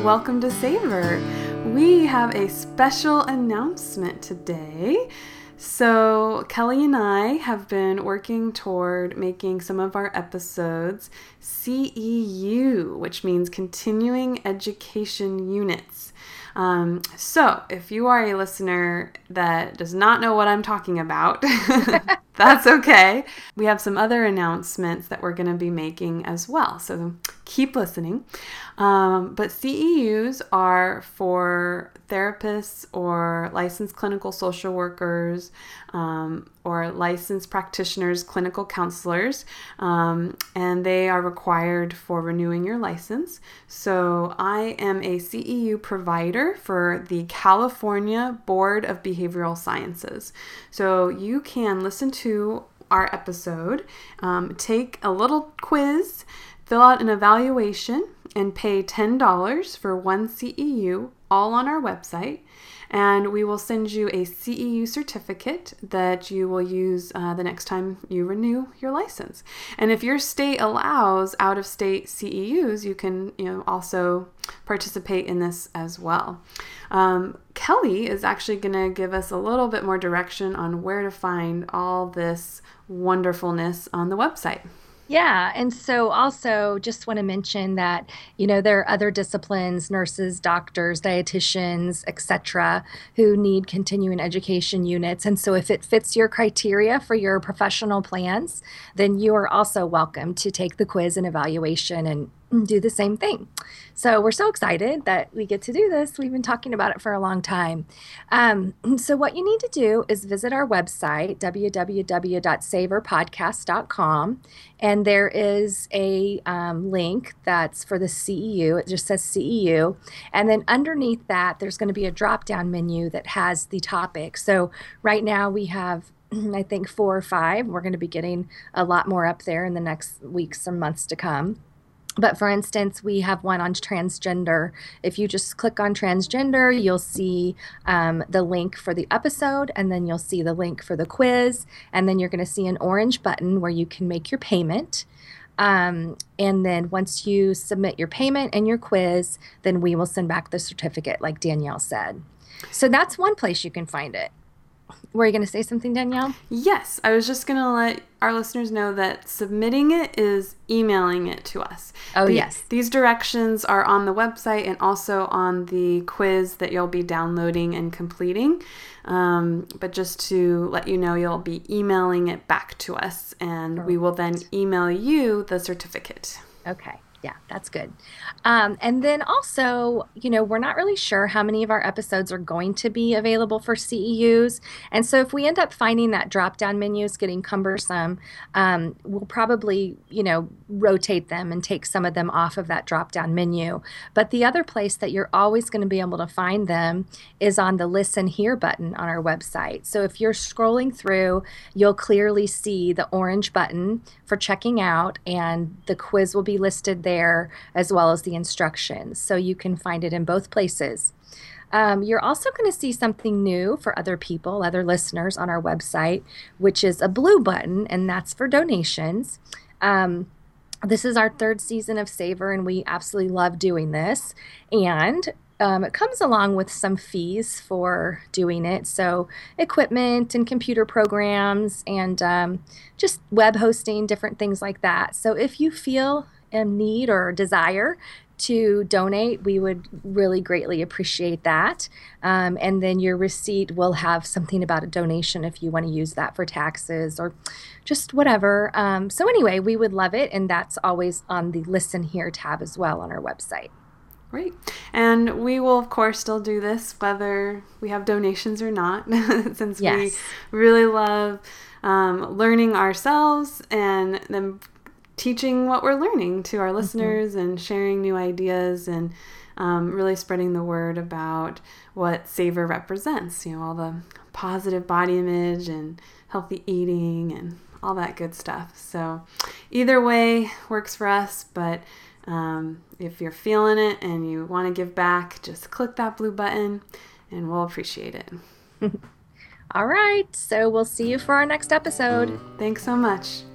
welcome to Savor. We have a special announcement today. So Kelly and I have been working toward making some of our episodes CEU, which means Continuing Education Units. So if you are a listener that does not know what I'm talking about, that's okay. We have some other announcements that we're going to be making as well. So keep listening. But CEUs are for therapists or licensed clinical social workers or licensed practitioners, clinical counselors, and they are required for renewing your license. So I am a CEU provider for the California Board of Behavioral Sciences. So you can listen to our episode, take a little quiz, fill out an evaluation, and pay $10 for one CEU, all on our website. And we will send you a CEU certificate that you will use the next time you renew your license. And if your state allows out-of-state CEUs, you can also participate in this as well. Kelly is actually going to give us a little bit more direction on where to find all this wonderfulness on the website. Yeah. And so also just want to mention that, there are other disciplines, nurses, doctors, dietitians, etc., who need continuing education units. And so if it fits your criteria for your professional plans, then you are also welcome to take the quiz and evaluation and do the same thing. So we're so excited that we get to do this. We've been talking about it for a long time. So what you need to do is visit our website, www.savorpodcast.com. And there is a link that's for the CEU. It just says CEU. And then underneath that, there's going to be a drop-down menu that has the topic. So right now we have I think 4 or 5. We're going to be getting a lot more up there in the next weeks or months to come. But for instance, we have one on transgender. If you just click on transgender, you'll see the link for the episode, and then you'll see the link for the quiz, and then you're going to see an orange button where you can make your payment. And then once you submit your payment and your quiz, then we will send back the certificate, like Danielle said. So that's one place you can find it. Were you going to say something, Danielle? Yes, I was just going to let our listeners know that submitting it is emailing it to us. Yes. These directions are on the website and also on the quiz that you'll be downloading and completing. But just to let you know, you'll be emailing it back to us, and we will then email you the certificate. Okay. Yeah, that's good. And then also, we're not really sure how many of our episodes are going to be available for CEUs. And so if we end up finding that drop-down menu is getting cumbersome, we'll probably, rotate them and take some of them off of that drop-down menu. But the other place that you're always going to be able to find them is on the Listen Here button on our website. So if you're scrolling through, you'll clearly see the orange button for checking out, and the quiz will be listed there as well as the instructions. So you can find it in both places. You're also going to see something new for other people, other listeners on our website, which is a blue button, and that's for donations. This is our 3rd season of Savor, and we absolutely love doing this. And it comes along with some fees for doing it. So equipment and computer programs and just web hosting, different things like that. So if you feel a need or desire to donate, we would really greatly appreciate that. And then your receipt will have something about a donation if you want to use that for taxes or just whatever. So anyway, we would love it. And that's always on the Listen Here tab as well on our website. Great. And we will, of course, still do this whether we have donations or not, since we really love learning ourselves and then teaching what we're learning to our listeners and sharing new ideas and really spreading the word about what Savor represents, all the positive body image and healthy eating and all that good stuff. So either way works for us, but if you're feeling it and you want to give back, just click that blue button and we'll appreciate it. All right. So we'll see you for our next episode. Thanks so much.